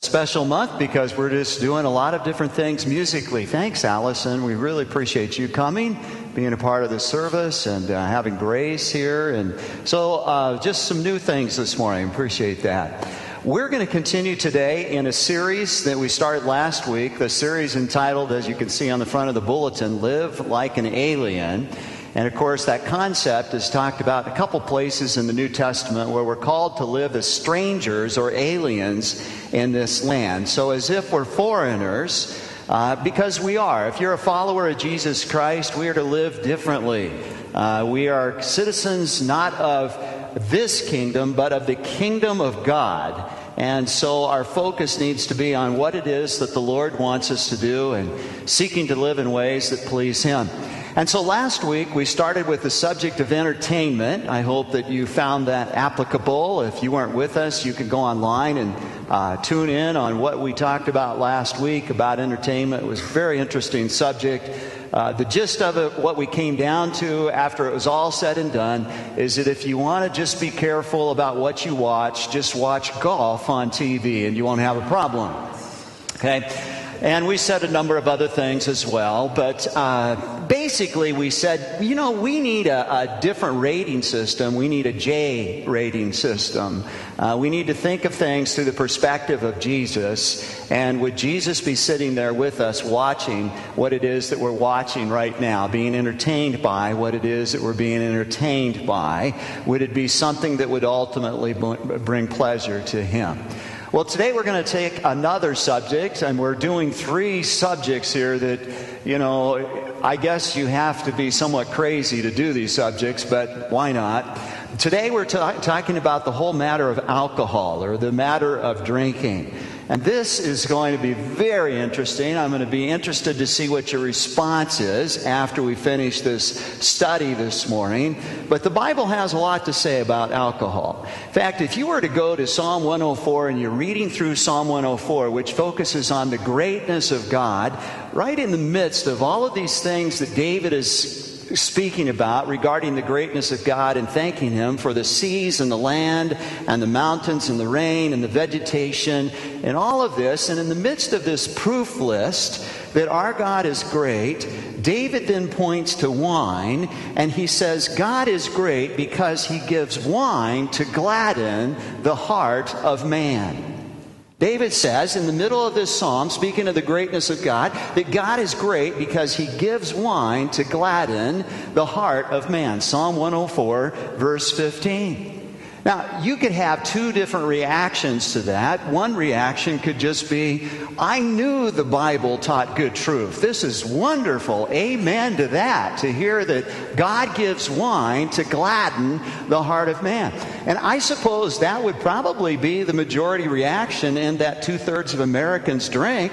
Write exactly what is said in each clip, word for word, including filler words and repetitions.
Special month because we're just doing a lot of different things musically. Thanks, Allison. We really appreciate you coming, being a part of the service, and uh, having Grace here. And so uh, just some new things this morning. Appreciate that. We're going to continue today in a series that we started last week, the series entitled, as you can see on the front of the bulletin, Live Like an Alien. And of course, that concept is talked about in a couple places in the New Testament where we're called to live as strangers or aliens in this land. So as if we're foreigners, uh, because we are. If you're a follower of Jesus Christ, we are to live differently. Uh, we are citizens not of this kingdom, but of the kingdom of God. And so our focus needs to be on what it is that the Lord wants us to do and seeking to live in ways that please Him. And so last week we started with the subject of entertainment. I hope that you found that applicable. If you weren't with us, you can go online and uh, tune in on what we talked about last week about entertainment. It was a very interesting subject. Uh, the gist of it, what we came down to after it was all said and done, is that if you want to just be careful about what you watch, just watch golf on T V and you won't have a problem. Okay? And we said a number of other things as well, but uh, basically we said, you know, we need a, a different rating system. We need a J rating system. Uh, we need to think of things through the perspective of Jesus. And would Jesus be sitting there with us watching what it is that we're watching right now, being entertained by what it is that we're being entertained by? Would it be something that would ultimately bring pleasure to Him? Well, today we're going to take another subject, and we're doing three subjects here that, you know, I guess you have to be somewhat crazy to do these subjects, but why not? Today we're ta- talking about the whole matter of alcohol, or the matter of drinking. And this is going to be very interesting. I'm going to be interested to see what your response is after we finish this study this morning. But the Bible has a lot to say about alcohol. In fact, if you were to go to Psalm one oh four and you're reading through Psalm one oh four, which focuses on the greatness of God, right in the midst of all of these things that David is speaking about regarding the greatness of God and thanking Him for the seas and the land and the mountains and the rain and the vegetation and all of this. And in the midst of this proof list that our God is great, David then points to wine, and he says God is great because He gives wine to gladden the heart of man. David says in the middle of this psalm, speaking of the greatness of God, that God is great because He gives wine to gladden the heart of man. Psalm one oh four, verse fifteen. Now, you could have two different reactions to that. One reaction could just be, I knew the Bible taught good truth. This is wonderful. Amen to that, to hear that God gives wine to gladden the heart of man. And I suppose that would probably be the majority reaction in that two-thirds of Americans drink.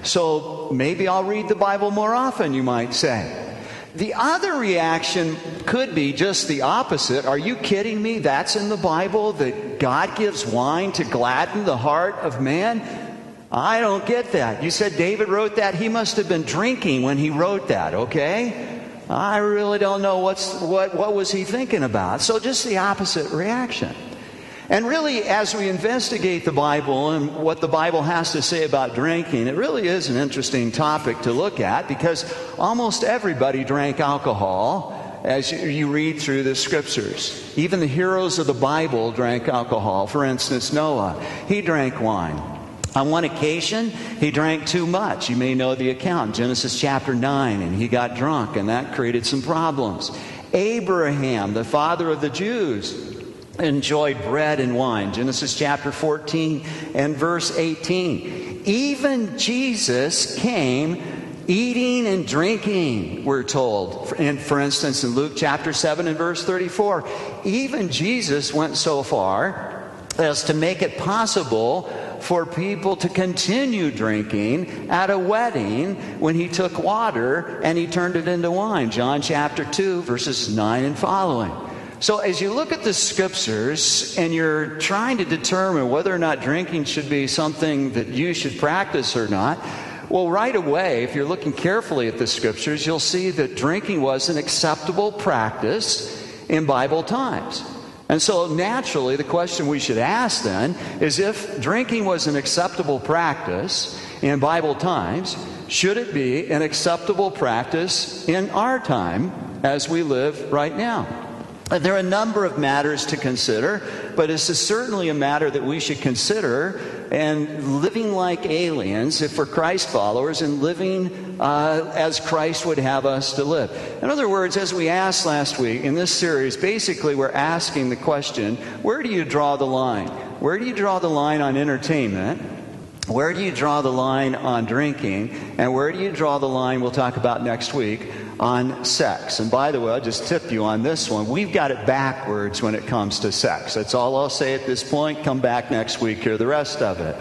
So maybe I'll read the Bible more often, you might say. The other reaction could be just the opposite. Are you kidding me? That's in the Bible, that God gives wine to gladden the heart of man? I don't get that. You said David wrote that. He must have been drinking when he wrote that, okay? I really don't know what's what what was he thinking about. So just the opposite reaction. And really, as we investigate the Bible and what the Bible has to say about drinking, it really is an interesting topic to look at, because almost everybody drank alcohol as you read through the scriptures. Even the heroes of the Bible drank alcohol. For instance, Noah, he drank wine. On one occasion, he drank too much. You may know the account, Genesis chapter nine, and he got drunk, and that created some problems. Abraham, the father of the Jews, enjoyed bread and wine. Genesis chapter fourteen and verse eighteen. Even Jesus came eating and drinking, we're told. And for instance, in Luke chapter seven and verse thirty-four, even Jesus went so far as to make it possible for people to continue drinking at a wedding when He took water and He turned it into wine. John chapter two, verses nine and following. So as you look at the scriptures and you're trying to determine whether or not drinking should be something that you should practice or not, well, right away, if you're looking carefully at the scriptures, you'll see that drinking was an acceptable practice in Bible times. And so naturally, the question we should ask then is, if drinking was an acceptable practice in Bible times, should it be an acceptable practice in our time as we live right now? And there are a number of matters to consider, but this is certainly a matter that we should consider, and living like aliens, if we're Christ followers, and living uh, as Christ would have us to live. In other words, as we asked last week in this series, basically we're asking the question, where do you draw the line? Where do you draw the line on entertainment? Where do you draw the line on drinking? And where do you draw the line, we'll talk about next week, on sex? And by the way, I'll just tip you on this one. We've got it backwards when it comes to sex. That's all I'll say at this point. Come back next week, hear the rest of it.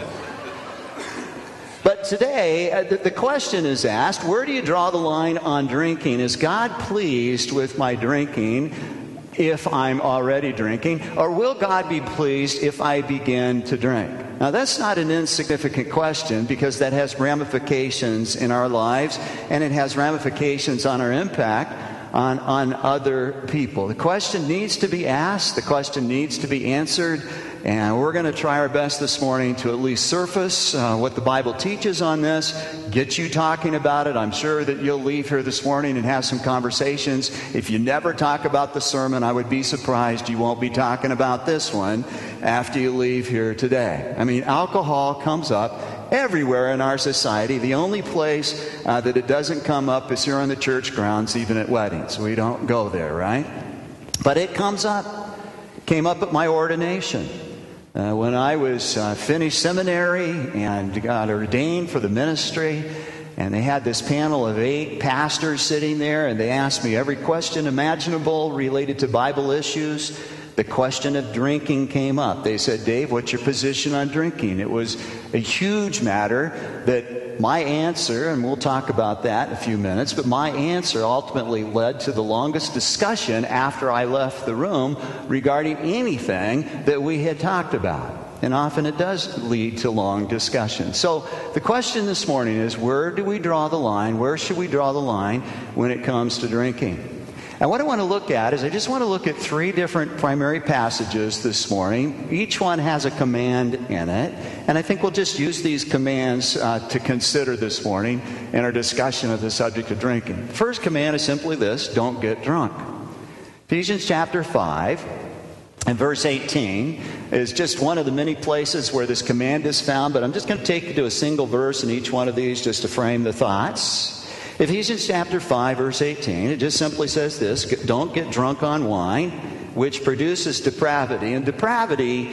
But today, the question is asked, where do you draw the line on drinking? Is God pleased with my drinking if I'm already drinking? Or will God be pleased if I begin to drink? Now, that's not an insignificant question, because that has ramifications in our lives, and it has ramifications on our impact on, on other people. The question needs to be asked. The question needs to be answered. And we're going to try our best this morning to at least surface uh, what the Bible teaches on this, get you talking about it. I'm sure that you'll leave here this morning and have some conversations. If you never talk about the sermon, I would be surprised you won't be talking about this one after you leave here today. I mean, alcohol comes up everywhere in our society. The only place uh, that it doesn't come up is here on the church grounds, even at weddings. We don't go there, right? But it comes up. It came up at my ordination. Uh, when I was uh, finished seminary and got ordained for the ministry, and they had this panel of eight pastors sitting there, and they asked me every question imaginable related to Bible issues. The question of drinking came up. They said, Dave, what's your position on drinking? It was a huge matter that my answer, and we'll talk about that in a few minutes, but my answer ultimately led to the longest discussion after I left the room regarding anything that we had talked about. And often it does lead to long discussions. So the question this morning is, where do we draw the line? Where should we draw the line when it comes to drinking? And what I want to look at is I just want to look at three different primary passages this morning. Each one has a command in it. And I think we'll just use these commands uh, to consider this morning in our discussion of the subject of drinking. The first command is simply this: don't get drunk. Ephesians chapter five and verse eighteen is just one of the many places where this command is found. But I'm just going to take you to a single verse in each one of these just to frame the thoughts. Ephesians chapter five, verse eighteen, it just simply says this: don't get drunk on wine, which produces depravity. And depravity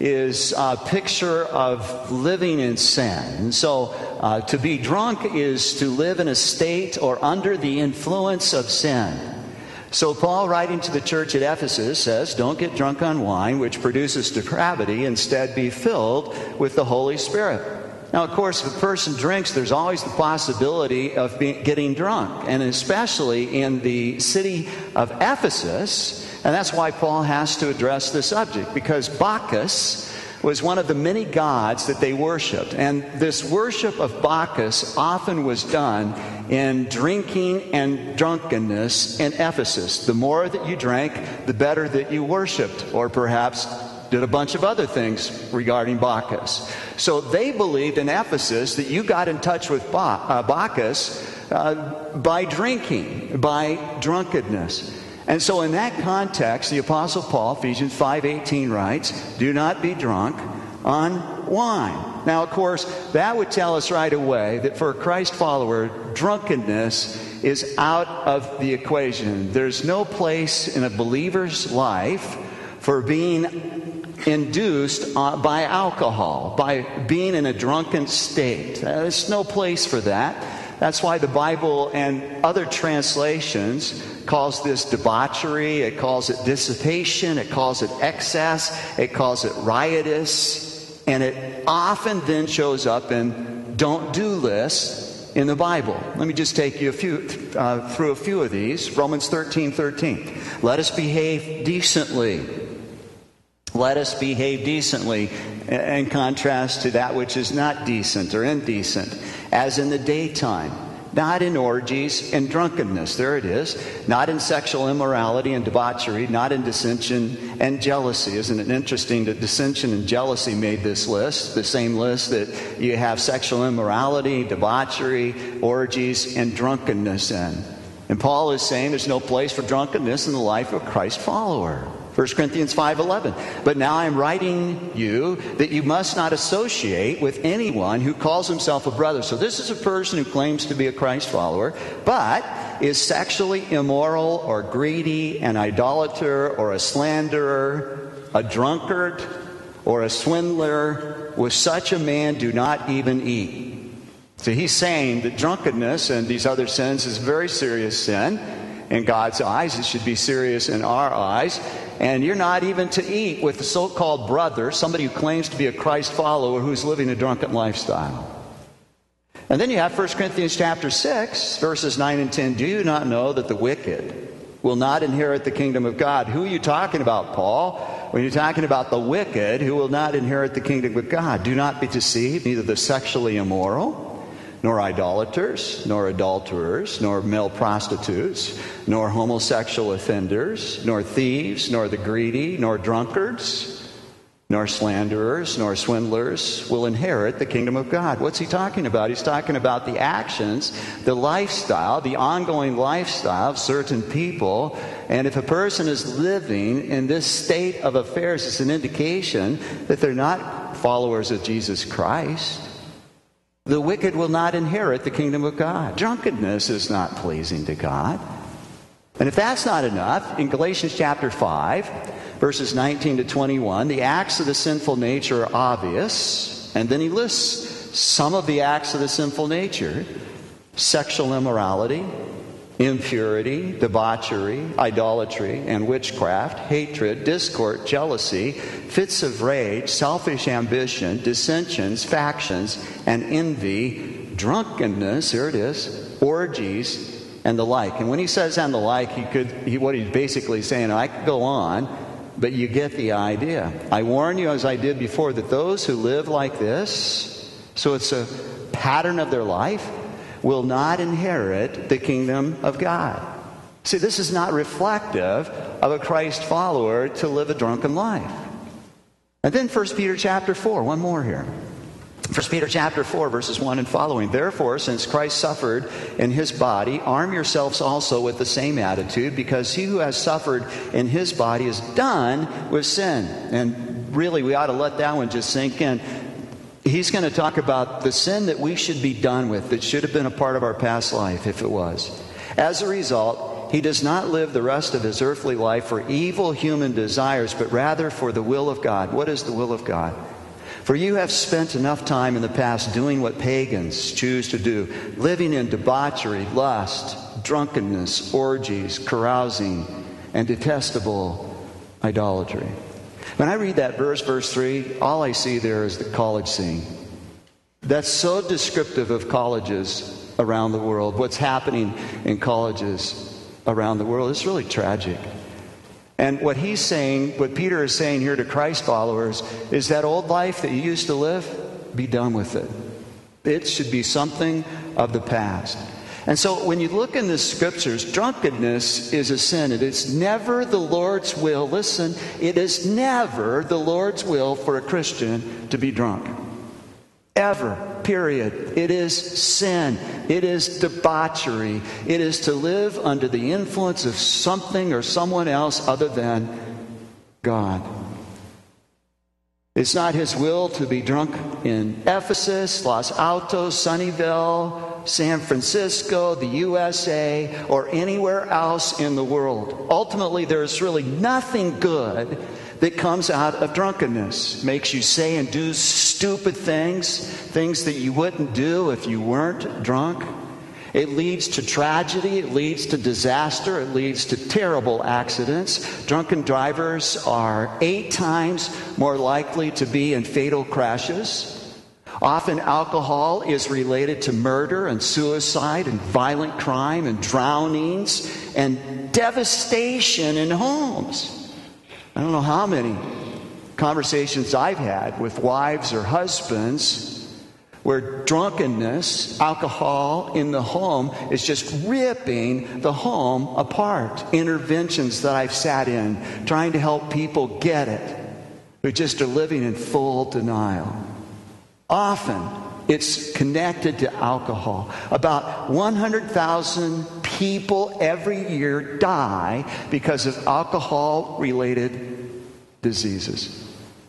is a picture of living in sin. And so uh, to be drunk is to live in a state or under the influence of sin. So Paul, writing to the church at Ephesus, says, don't get drunk on wine, which produces depravity. Instead, be filled with the Holy Spirit. Now, of course, if a person drinks, there's always the possibility of being, getting drunk, and especially in the city of Ephesus. And that's why Paul has to address the subject, because Bacchus was one of the many gods that they worshipped. And this worship of Bacchus often was done in drinking and drunkenness in Ephesus. The more that you drank, the better that you worshipped, or perhaps did a bunch of other things regarding Bacchus. So they believed in Ephesus that you got in touch with Bacchus uh, by drinking, by drunkenness. And so in that context, the Apostle Paul, Ephesians five eighteen, writes, do not be drunk on wine. Now, of course, that would tell us right away that for a Christ follower, drunkenness is out of the equation. There's no place in a believer's life for being induced uh, by alcohol, by being in a drunken state. Uh, there's no place for that. That's why the Bible and other translations calls this debauchery, it calls it dissipation, it calls it excess, it calls it riotous, and it often then shows up in don't do lists in the Bible. Let me just take you a few uh, through a few of these. Romans thirteen thirteen. Let us behave decently. Let us behave decently, in contrast to that which is not decent or indecent, as in the daytime, not in orgies and drunkenness. There it is. Not in sexual immorality and debauchery, not in dissension and jealousy. Isn't it interesting that dissension and jealousy made this list, the same list that you have sexual immorality, debauchery, orgies, and drunkenness in? And Paul is saying there's no place for drunkenness in the life of a Christ follower. First Corinthians five eleven. But now I am writing you that you must not associate with anyone who calls himself a brother. So this is a person who claims to be a Christ follower, but is sexually immoral or greedy, an idolater or a slanderer, a drunkard or a swindler. With such a man do not even eat. So he's saying that drunkenness and these other sins is a very serious sin in God's eyes. It should be serious in our eyes. And you're not even to eat with the so-called brother, somebody who claims to be a Christ follower who's living a drunken lifestyle. And then you have First Corinthians chapter six, verses nine and ten. Do you not know that the wicked will not inherit the kingdom of God? Who are you talking about, Paul? When you're talking about the wicked who will not inherit the kingdom of God, do not be deceived, neither the sexually immoral, nor idolaters, nor adulterers, nor male prostitutes, nor homosexual offenders, nor thieves, nor the greedy, nor drunkards, nor slanderers, nor swindlers will inherit the kingdom of God. What's he talking about? He's talking about the actions, the lifestyle, the ongoing lifestyle of certain people. And if a person is living in this state of affairs, it's an indication that they're not followers of Jesus Christ. The wicked will not inherit the kingdom of God. Drunkenness is not pleasing to God. And if that's not enough, in Galatians chapter five, verses nineteen to twenty-one, the acts of the sinful nature are obvious. And then he lists some of the acts of the sinful nature: sexual immorality, impurity, debauchery, idolatry, and witchcraft, hatred, discord, jealousy, fits of rage, selfish ambition, dissensions, factions, and envy, drunkenness, here it is, orgies, and the like. And when he says and the like, he could, he, what he's basically saying, I could go on, but you get the idea. I warn you, as I did before, that those who live like this, so it's a pattern of their life, will not inherit the kingdom of God. See, this is not reflective of a Christ follower to live a drunken life. And then First Peter chapter four, one more here. First Peter chapter four, verses one and following. Therefore, since Christ suffered in his body, arm yourselves also with the same attitude, because he who has suffered in his body is done with sin. And really, we ought to let that one just sink in. He's going to talk about the sin that we should be done with, that should have been a part of our past life if it was. As a result, he does not live the rest of his earthly life for evil human desires, but rather for the will of God. What is the will of God? For you have spent enough time in the past doing what pagans choose to do, living in debauchery, lust, drunkenness, orgies, carousing, and detestable idolatry. When I read that verse, verse three, all I see there is the college scene. That's so descriptive of colleges around the world. What's happening in colleges around the world is really tragic. And what he's saying, what Peter is saying here to Christ followers, is that old life that you used to live, be done with it. It should be something of the past. And so when you look in the scriptures, drunkenness is a sin. It is never the Lord's will. Listen, it is never the Lord's will for a Christian to be drunk. Ever. Period. It is sin. It is debauchery. It is to live under the influence of something or someone else other than God. It's not his will to be drunk in Ephesus, Los Altos, Sunnyvale, San Francisco, the U S A, or anywhere else in the world. Ultimately, there's really nothing good that comes out of drunkenness. Makes you say and do stupid things, things that you wouldn't do if you weren't drunk. It leads to tragedy. It leads to disaster. It leads to terrible accidents. Drunken drivers are eight times more likely to be in fatal crashes. Often alcohol is related to murder and suicide and violent crime and drownings and devastation in homes. I don't know how many conversations I've had with wives or husbands where drunkenness, alcohol in the home is just ripping the home apart. Interventions that I've sat in trying to help people get it, who just are living in full denial. Often it's connected to alcohol. About one hundred thousand people every year die because of alcohol-related diseases.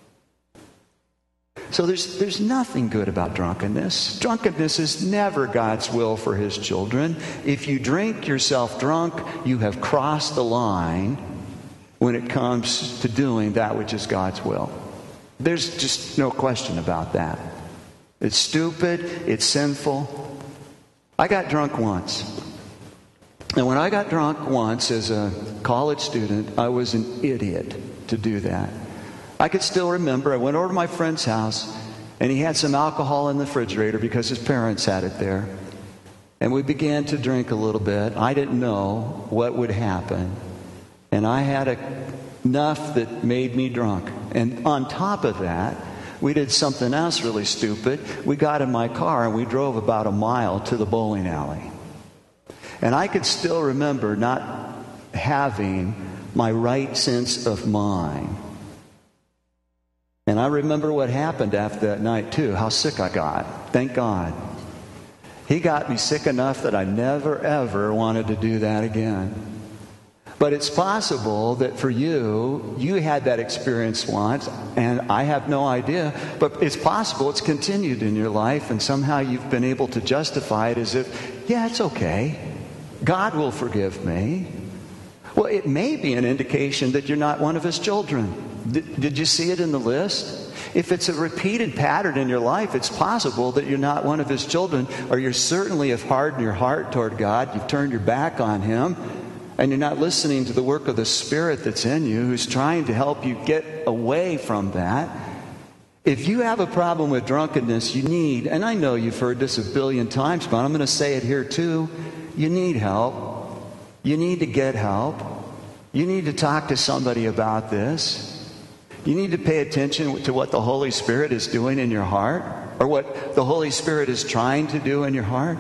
So there's there's nothing good about drunkenness. Drunkenness is never God's will for His children. If you drink yourself drunk, you have crossed the line when it comes to doing that which is God's will. There's just no question about that. It's stupid. It's sinful. I got drunk once. And when I got drunk once as a college student, I was an idiot to do that. I could still remember, I went over to my friend's house, and he had some alcohol in the refrigerator because his parents had it there. And we began to drink a little bit. I didn't know what would happen. And I had a, enough that made me drunk. And on top of that, we did something else really stupid. We got in my car and we drove about a mile to the bowling alley. And I could still remember not having my right sense of mind. And I remember what happened after that night too, how sick I got. Thank God. He got me sick enough that I never ever wanted to do that again. But it's possible that for you, you had that experience once, and I have no idea, but it's possible it's continued in your life, and somehow you've been able to justify it as if, yeah, it's okay. God will forgive me. Well, it may be an indication that you're not one of His children. Did, did you see it in the list? If it's a repeated pattern in your life, it's possible that you're not one of His children, or you certainly have hardened your heart toward God. You've turned your back on Him. And you're not listening to the work of the Spirit that's in you, who's trying to help you get away from that. If you have a problem with drunkenness, you need, and I know you've heard this a billion times, but I'm going to say it here too, you need help. You need to get help. You need to talk to somebody about this. You need to pay attention to what the Holy Spirit is doing in your heart, or what the Holy Spirit is trying to do in your heart.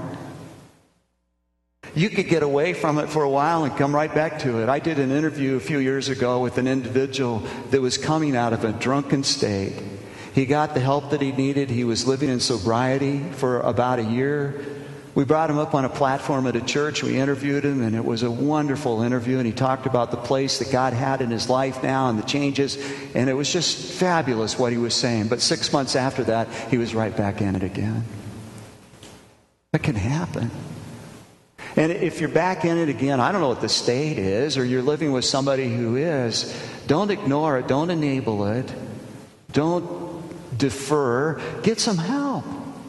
You could get away from it for a while and come right back to it. I did an interview a few years ago with an individual that was coming out of a drunken state. He got the help that he needed. He was living in sobriety for about a year. We brought him up on a platform at a church. We interviewed him, and it was a wonderful interview. And he talked about the place that God had in his life now and the changes. And it was just fabulous what he was saying. But six months after that, he was right back in it again. That can happen. And if you're back in it again, I don't know what the state is, or you're living with somebody who is, don't ignore it. Don't enable it. Don't defer. Get some help.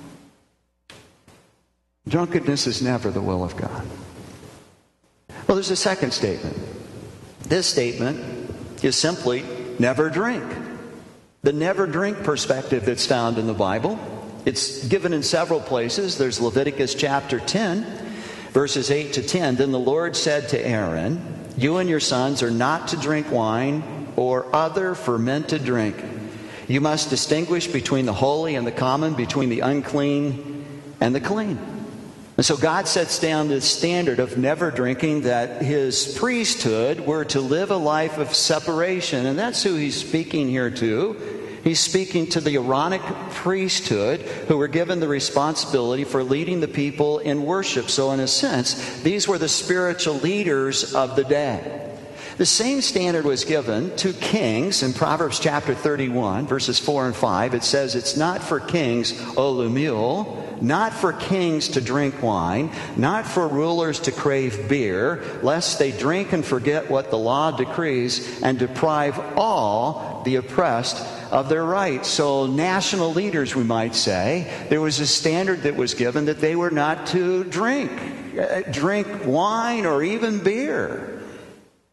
Drunkenness is never the will of God. Well, there's a second statement. This statement is simply never drink. The never drink perspective that's found in the Bible. It's given in several places. There's Leviticus chapter ten. Verses eight to ten, then the Lord said to Aaron, you and your sons are not to drink wine or other fermented drink. You must distinguish between the holy and the common, between the unclean and the clean. And so God sets down this standard of never drinking, that His priesthood were to live a life of separation. And that's who He's speaking here to. He's speaking to the Aaronic priesthood, who were given the responsibility for leading the people in worship. So in a sense, these were the spiritual leaders of the day. The same standard was given to kings in Proverbs chapter thirty-one, verses four and five. It says, it's not for kings, O Lemuel, not for kings to drink wine, not for rulers to crave beer, lest they drink and forget what the law decrees and deprive all the oppressed of their rights. So national leaders, we might say, there was a standard that was given that they were not to drink, drink wine or even beer.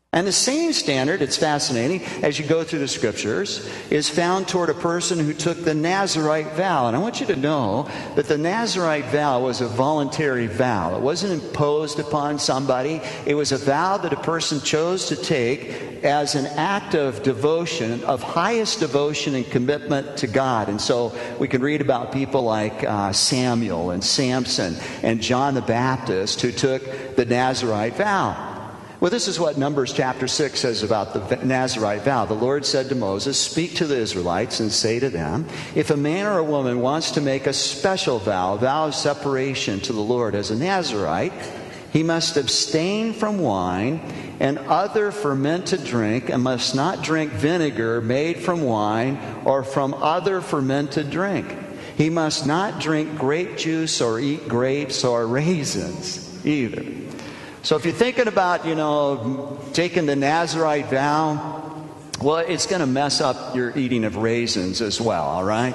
And the same standard, it's fascinating, as you go through the scriptures, is found toward a person who took the Nazirite vow. And I want you to know that the Nazirite vow was a voluntary vow. It wasn't imposed upon somebody. It was a vow that a person chose to take as an act of devotion, of highest devotion and commitment to God. And so we can read about people like uh, Samuel and Samson and John the Baptist who took the Nazirite vow. Well, this is what Numbers chapter six says about the Nazirite vow. The Lord said to Moses, "Speak to the Israelites and say to them, if a man or a woman wants to make a special vow, a vow of separation to the Lord as a Nazirite, he must abstain from wine and other fermented drink, and must not drink vinegar made from wine or from other fermented drink. He must not drink grape juice or eat grapes or raisins either." So if you're thinking about, you know, taking the Nazirite vow, well, it's going to mess up your eating of raisins as well, all right?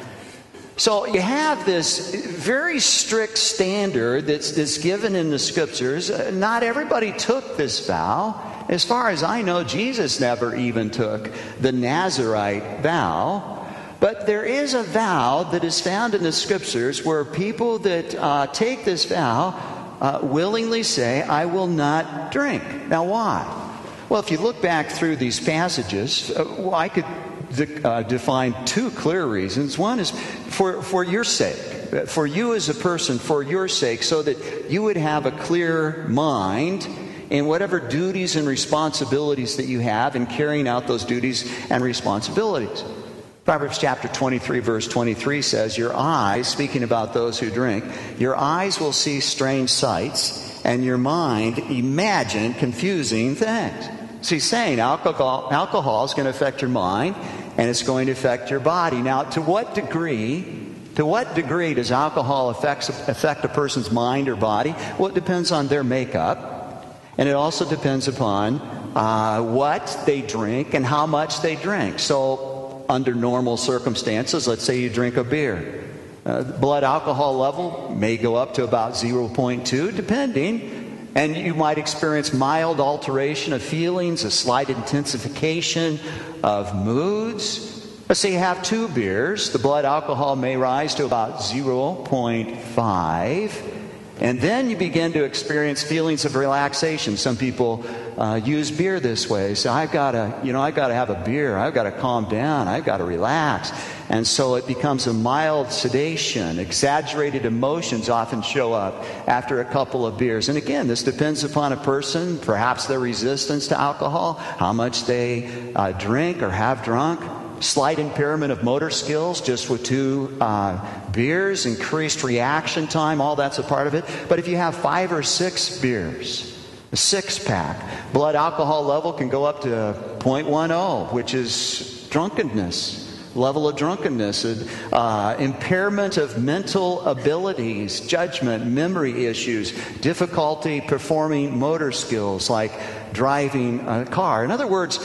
So you have this very strict standard that's, that's given in the scriptures. Not everybody took this vow. As far as I know, Jesus never even took the Nazirite vow. But there is a vow that is found in the scriptures where people that uh, take this vow Uh, willingly say, "I will not drink." Now, why? Well, if you look back through these passages, uh, well, I could de- uh, define two clear reasons. One is for, for your sake, for you as a person, for your sake, so that you would have a clear mind in whatever duties and responsibilities that you have in carrying out those duties and responsibilities. Proverbs chapter twenty-three, verse twenty-three says, "Your eyes," speaking about those who drink, "your eyes will see strange sights, and your mind imagine confusing things." So he's saying alcohol, alcohol is going to affect your mind, and it's going to affect your body. Now, to what degree, to what degree does alcohol affect, affect a person's mind or body? Well, it depends on their makeup, and it also depends upon uh, what they drink and how much they drink. So, under normal circumstances, let's say you drink a beer. Uh, blood alcohol level may go up to about zero point two, depending. And you might experience mild alteration of feelings, a slight intensification of moods. Let's say you have two beers. The blood alcohol may rise to about zero point five. And then you begin to experience feelings of relaxation. Some people uh, use beer this way. So I've got to, you know, I've got to have a beer. I've got to calm down. I've got to relax. And so it becomes a mild sedation. Exaggerated emotions often show up after a couple of beers. And again, this depends upon a person, perhaps their resistance to alcohol, how much they uh, drink or have drunk. Slight impairment of motor skills just with two uh, beers, increased reaction time, all that's a part of it. But if you have five or six beers, a six-pack, blood alcohol level can go up to zero point one zero, which is drunkenness, level of drunkenness, uh, impairment of mental abilities, judgment, memory issues, difficulty performing motor skills like driving a car. In other words,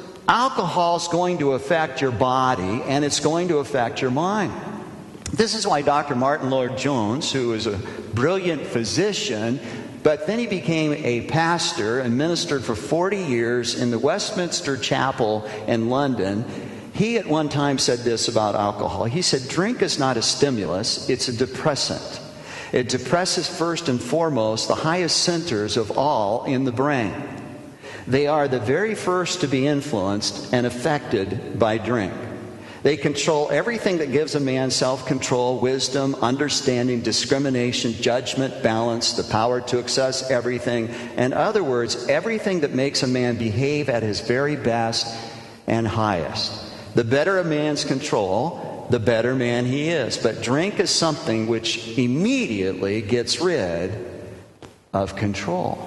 alcohol is going to affect your body, and it's going to affect your mind. This is why Doctor Martin Lloyd-Jones, who is a brilliant physician, but then he became a pastor and ministered for forty years in the Westminster Chapel in London. He at one time said this about alcohol. He said, "Drink is not a stimulus, it's a depressant. It depresses first and foremost the highest centers of all in the brain. They are the very first to be influenced and affected by drink. They control everything that gives a man self-control, wisdom, understanding, discrimination, judgment, balance, the power to access everything. In other words, everything that makes a man behave at his very best and highest. The better a man's control, the better man he is. But drink is something which immediately gets rid of control."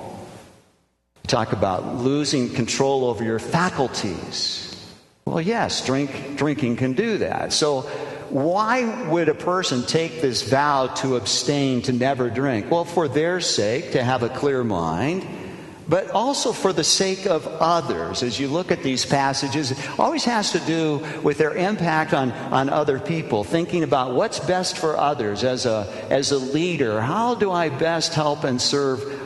Talk about losing control over your faculties. Well, yes, drink, drinking can do that. So why would a person take this vow to abstain, to never drink? Well, for their sake, to have a clear mind, but also for the sake of others. As you look at these passages, it always has to do with their impact on, on other people, thinking about what's best for others as a, as a leader. How do I best help and serve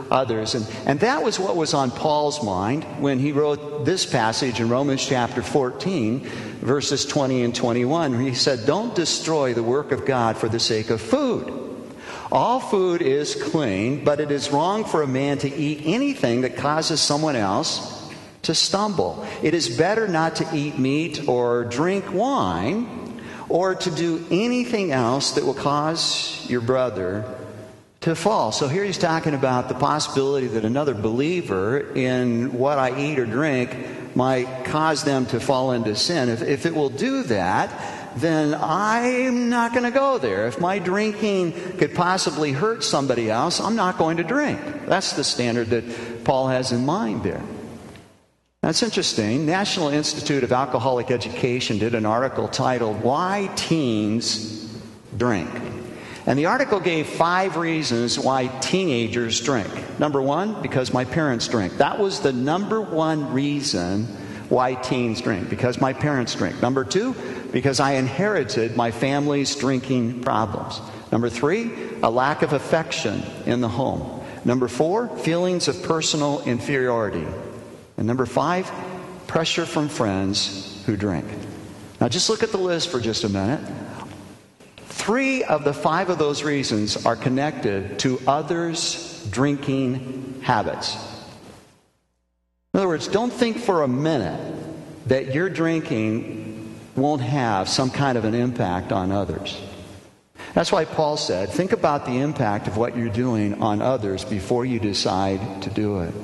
others. And, and that was what was on Paul's mind when he wrote this passage in Romans chapter fourteen, verses twenty and twenty-one, where he said, "Don't destroy the work of God for the sake of food. All food is clean, but it is wrong for a man to eat anything that causes someone else to stumble. It is better not to eat meat or drink wine or to do anything else that will cause your brother to fall." So here he's talking about the possibility that another believer in what I eat or drink might cause them to fall into sin. If, if it will do that, then I'm not going to go there. If my drinking could possibly hurt somebody else, I'm not going to drink. That's the standard that Paul has in mind there. That's interesting. National Institute of Alcoholic Education did an article titled, "Why Teens Drink." And the article gave five reasons why teenagers drink. Number one, because my parents drink. That was the number one reason why teens drink, because my parents drink. Number two, because I inherited my family's drinking problems. Number three, a lack of affection in the home. Number four, feelings of personal inferiority. And number five, pressure from friends who drink. Now just look at the list for just a minute. Three of the five of those reasons are connected to others' drinking habits. In other words, don't think for a minute that your drinking won't have some kind of an impact on others. That's why Paul said, think about the impact of what you're doing on others before you decide to do it.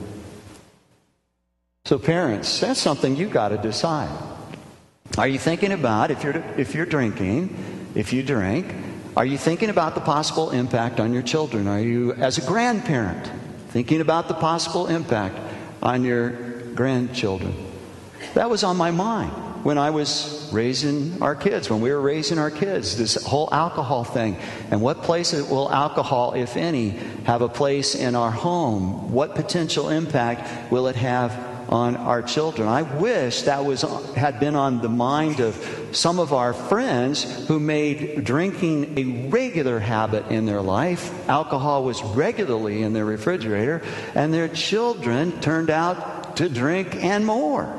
So parents, that's something you've got to decide. Are you thinking about, if you're if you're drinking, if you drink, are you thinking about the possible impact on your children? Are you, as a grandparent, thinking about the possible impact on your grandchildren? That was on my mind when I was raising our kids, when we were raising our kids, this whole alcohol thing. And what place will alcohol, if any, have a place in our home? What potential impact will it have on our children? I wish that was had been on the mind of some of our friends who made drinking a regular habit in their life. Alcohol was regularly in their refrigerator, and their children turned out to drink and more.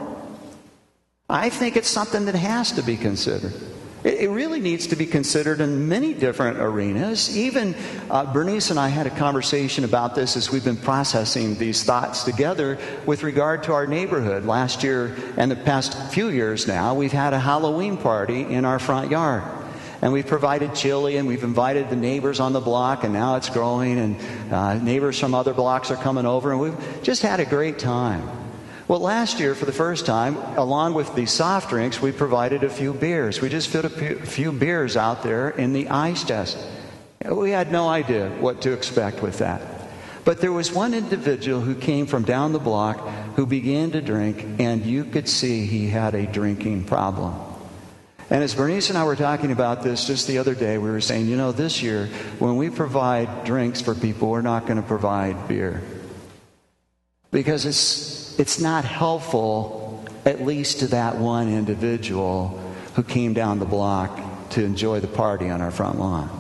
I think it's something that has to be considered. It, it really needs to be considered in many different arenas. Even uh, Bernice and I had a conversation about this as we've been processing these thoughts together with regard to our neighborhood. Last year and the past few years now, we've had a Halloween party in our front yard. And we've provided chili, and we've invited the neighbors on the block, and now it's growing, and uh, neighbors from other blocks are coming over, and we've just had a great time. Well, last year, for the first time, along with the soft drinks, we provided a few beers. We just put a few beers out there in the ice chest. We had no idea what to expect with that. But there was one individual who came from down the block who began to drink, and you could see he had a drinking problem. And as Bernice and I were talking about this just the other day, we were saying, you know, this year, when we provide drinks for people, we're not going to provide beer. Because it's it's not helpful, at least to that one individual who came down the block to enjoy the party on our front lawn.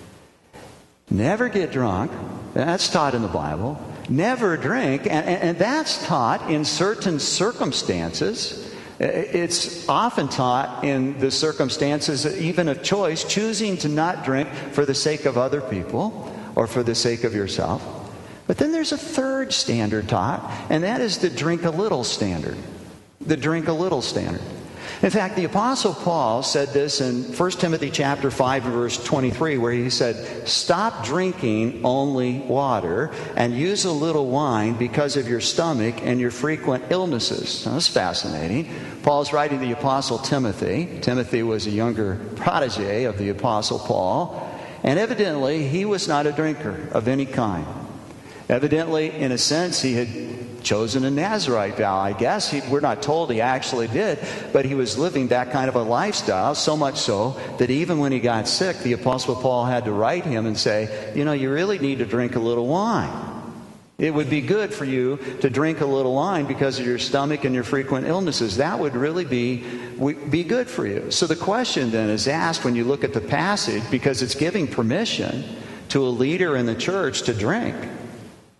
Never get drunk. That's taught in the Bible. Never drink. And, and, and that's taught in certain circumstances. It's often taught in the circumstances, even of choice, choosing to not drink for the sake of other people or for the sake of yourself. But then there's a third standard taught, and that is the drink a little standard. The drink a little standard. In fact, the Apostle Paul said this in First Timothy chapter five, verse twenty-three, where he said, "Stop drinking only water and use a little wine because of your stomach and your frequent illnesses." Now, that's fascinating. Paul's writing to the Apostle Timothy. Timothy was a younger protege of the Apostle Paul, and evidently he was not a drinker of any kind. Evidently, in a sense, he had chosen a Nazirite vow. I guess he, we're not told he actually did, but he was living that kind of a lifestyle, so much so that even when he got sick, the Apostle Paul had to write him and say, you know, you really need to drink a little wine. It would be good for you to drink a little wine because of your stomach and your frequent illnesses. That would really be, be good for you. So the question then is asked when you look at the passage, because it's giving permission to a leader in the church to drink.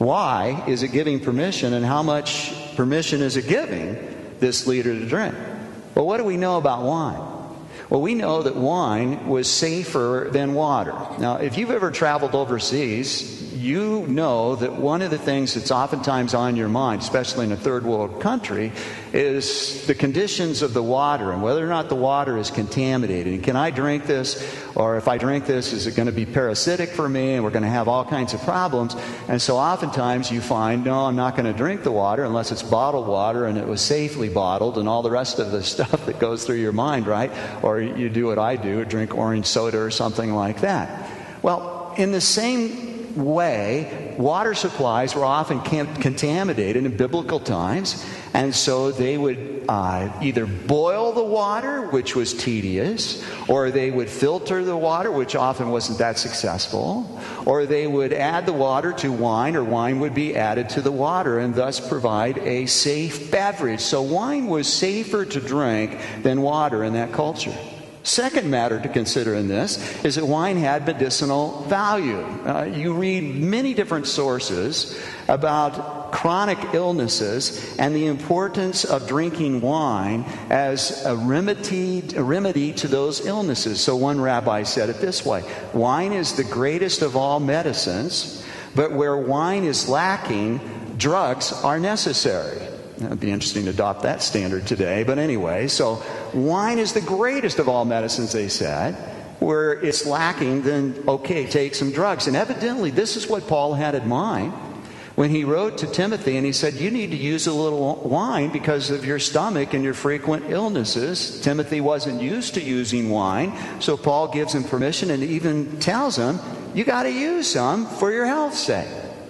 Why is it giving permission, and how much permission is it giving this leader to drink? Well, what do we know about wine? Well, we know that wine was safer than water. Now, if you've ever traveled overseas, you know that one of the things that's oftentimes on your mind, especially in a third world country, is the conditions of the water and whether or not the water is contaminated. And can I drink this? Or if I drink this, is it going to be parasitic for me? And we're going to have all kinds of problems. And so oftentimes you find, no, I'm not going to drink the water unless it's bottled water and it was safely bottled and all the rest of the stuff that goes through your mind, right? Or you do what I do, drink orange soda or something like that. Well, in the same way, water supplies were often contaminated in biblical times, and so they would uh, either boil the water, which was tedious, or they would filter the water, which often wasn't that successful, or they would add the water to wine, or wine would be added to the water and thus provide a safe beverage. So wine was safer to drink than water in that culture. Second matter to consider in this is that wine had medicinal value. Uh, you read many different sources about chronic illnesses and the importance of drinking wine as a remedy, a remedy to those illnesses. So one rabbi said it this way: wine is the greatest of all medicines, but where wine is lacking, drugs are necessary. It'd be interesting to adopt that standard today. But anyway, so wine is the greatest of all medicines, they said. Where it's lacking, then okay, take some drugs. And evidently, this is what Paul had in mind when he wrote to Timothy, and he said, you need to use a little wine because of your stomach and your frequent illnesses. Timothy wasn't used to using wine, so Paul gives him permission and even tells him, you got to use some for your health's sake.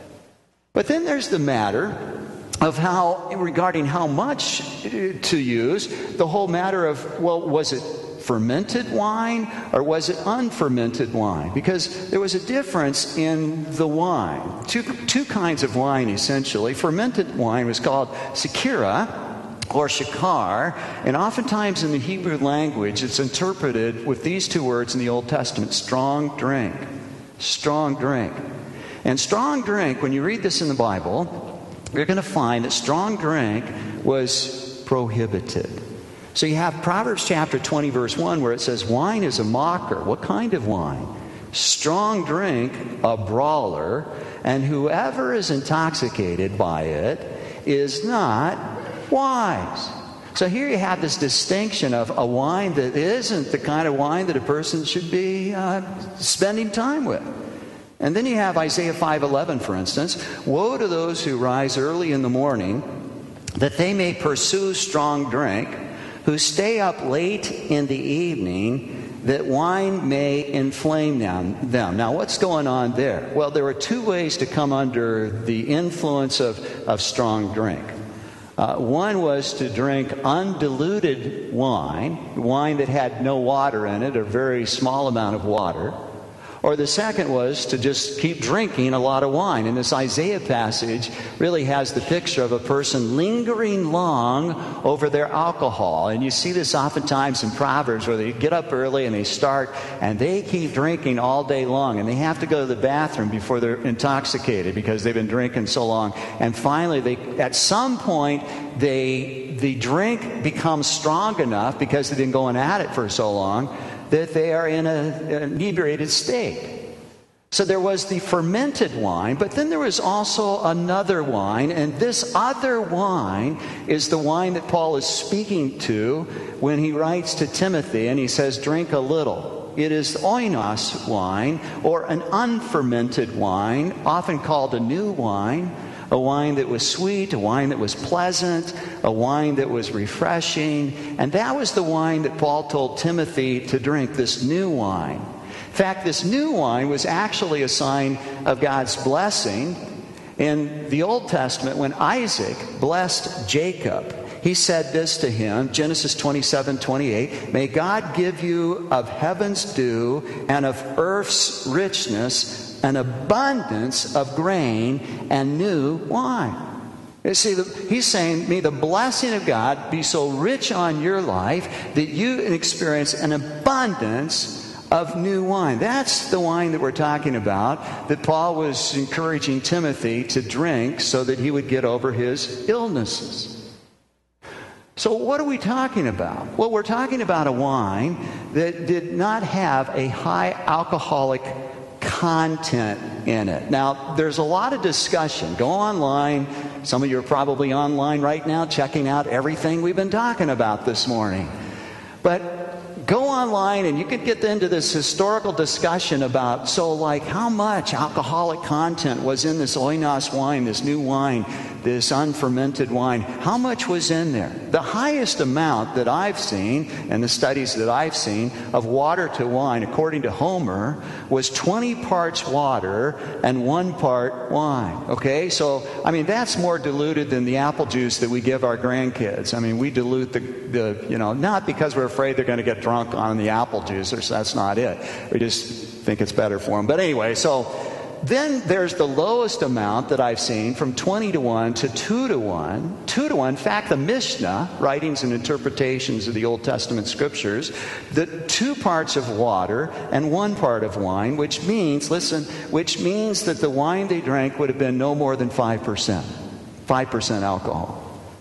But then there's the matter of how, regarding how much to use, the whole matter of, well, was it fermented wine or was it unfermented wine? Because there was a difference in the wine. Two, two kinds of wine, essentially. Fermented wine was called sakira or shakar, and oftentimes in the Hebrew language it's interpreted with these two words in the Old Testament: strong drink. Strong drink. And strong drink, when you read this in the Bible, you're going to find that strong drink was prohibited. So you have Proverbs chapter twenty, verse one, where it says, wine is a mocker. What kind of wine? Strong drink, a brawler, and whoever is intoxicated by it is not wise. So here you have this distinction of a wine that isn't the kind of wine that a person should be uh, spending time with. And then you have Isaiah five eleven, for instance. Woe to those who rise early in the morning, that they may pursue strong drink, who stay up late in the evening, that wine may inflame them. Now, what's going on there? Well, there are two ways to come under the influence of, of strong drink. Uh, one was to drink undiluted wine, wine that had no water in it, or a very small amount of water. Or the second was to just keep drinking a lot of wine. And this Isaiah passage really has the picture of a person lingering long over their alcohol. And you see this oftentimes in Proverbs, where they get up early and they start and they keep drinking all day long. And they have to go to the bathroom before they're intoxicated because they've been drinking so long. And finally, they at some point, they the drink becomes strong enough because they've been going at it for so long that they are in a, an inebriated state. So there was the fermented wine, but then there was also another wine, and this other wine is the wine that Paul is speaking to when he writes to Timothy, and he says, drink a little. It is oinos wine, or an unfermented wine, often called a new wine, a wine that was sweet, a wine that was pleasant, a wine that was refreshing. And that was the wine that Paul told Timothy to drink, this new wine. In fact, this new wine was actually a sign of God's blessing. In the Old Testament, when Isaac blessed Jacob, he said this to him, Genesis twenty-seven twenty-eight, may God give you of heaven's dew and of earth's richness an abundance of grain and new wine. You see, he's saying, may the blessing of God be so rich on your life that you experience an abundance of new wine. That's the wine that we're talking about, that Paul was encouraging Timothy to drink so that he would get over his illnesses. So what are we talking about? Well, we're talking about a wine that did not have a high alcoholic content in it. Now, there's a lot of discussion. Go online. Some of you are probably online right now checking out everything we've been talking about this morning. But go online and you can get into this historical discussion about, so like, how much alcoholic content was in this oinos wine, this new wine, this unfermented wine. How much was in there? The highest amount that I've seen, and the studies that I've seen, of water to wine, according to Homer, was twenty parts water and one part wine. Okay? So, I mean, that's more diluted than the apple juice that we give our grandkids. I mean, we dilute the, the you know, not because we're afraid they're going to get drunk on the apple juice, or that's not it. We just think it's better for them. But anyway, so then there's the lowest amount that I've seen, from twenty to one to two to one. two to one. In fact, the Mishnah, writings and interpretations of the Old Testament scriptures, the two parts of water and one part of wine, which means, listen, which means that the wine they drank would have been no more than five percent. five percent alcohol.